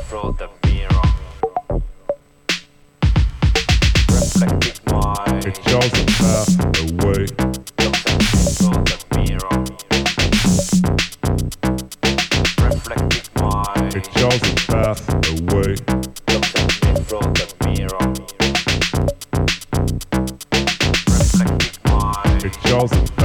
through the mirror. Reflecting my It shows a path away. looks at me through the mirror. Reflecting my It shows a path away. looks at me through the mirror. Reflecting my It shows a